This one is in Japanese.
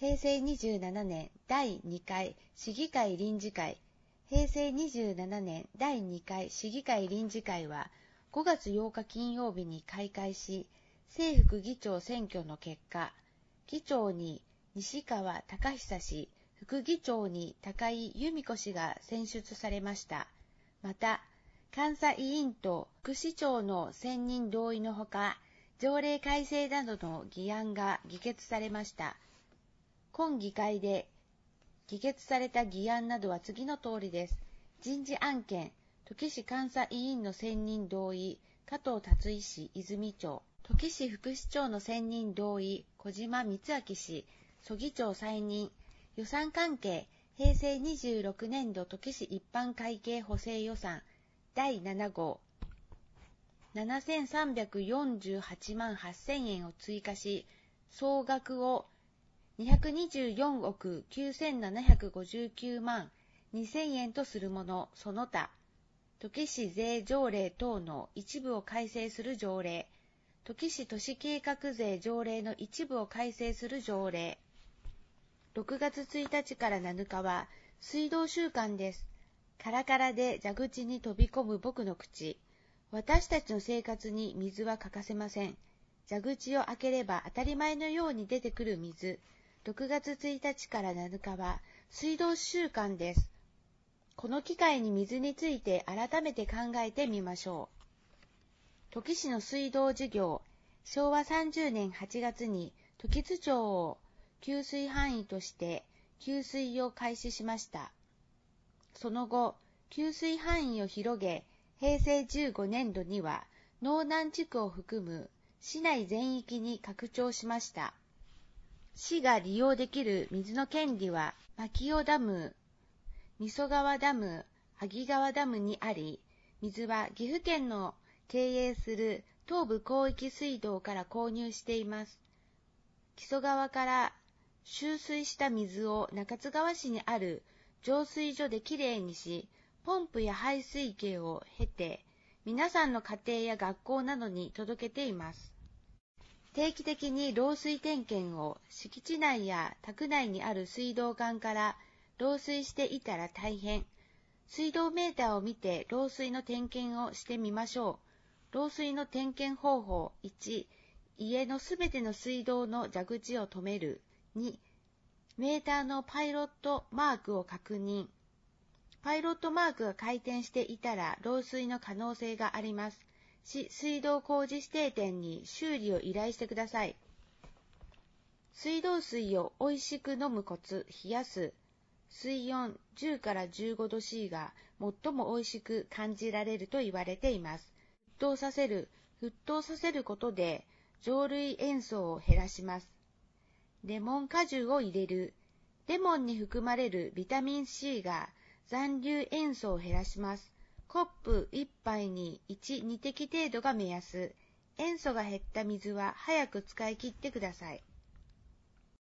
平成27年第2回市議会臨時会。平成27年第2回市議会臨時会は5月8日金曜日に開会し、正副議長選挙の結果、議長に西川隆久氏、副議長に高井由美子氏が選出されました。また、監査委員と副市長の選任同意のほか、条例改正などの議案が議決されました。今議会で議決された議案などは次の通りです。人事案件、土岐市監査委員の選任同意、加藤達井氏泉町。土岐市副市長の選任同意、小島光明氏、蘇議長再任。予算関係、平成26年度土岐市一般会計補正予算第7号7348万8000円を追加し、総額を224億9759万2000円とするもの、その他、土岐市税条例等の一部を改正する条例、土岐市都市計画税条例の一部を改正する条例。6月1日から7日は水道週間です。カラカラで蛇口に飛び込む僕の口。私たちの生活に水は欠かせません。蛇口を開ければ当たり前のように出てくる水。6月1日から7日は水道週間です。この機会に水について改めて考えてみましょう。土岐市の水道事業、昭和30年8月に土岐津町を給水範囲として給水を開始しました。その後、給水範囲を広げ、平成15年度には農南地区を含む市内全域に拡張しました。市が利用できる水の権利は、牧尾ダム、御曽川ダム、萩川ダムにあり、水は岐阜県の経営する東部広域水道から購入しています。木曽川から集水した水を中津川市にある浄水所できれいにし、ポンプや排水系を経て、皆さんの家庭や学校などに届けています。定期的に漏水点検を敷地内や宅内にある水道管から漏水していたら大変。水道メーターを見て漏水の点検をしてみましょう。漏水の点検方法1、家のすべての水道の蛇口を止める。2、メーターのパイロットマークを確認。パイロットマークが回転していたら漏水の可能性があります。市水道工事指定店に修理を依頼してください。水道水をおいしく飲むコツ、冷やす。水温10から15度 C が最もおいしく感じられると言われています。沸騰させる。沸騰させることで蒸留塩素を減らします。レモン果汁を入れる。レモンに含まれるビタミン C が残留塩素を減らします。コップ1杯に1、2滴程度が目安。塩素が減った水は早く使い切ってください。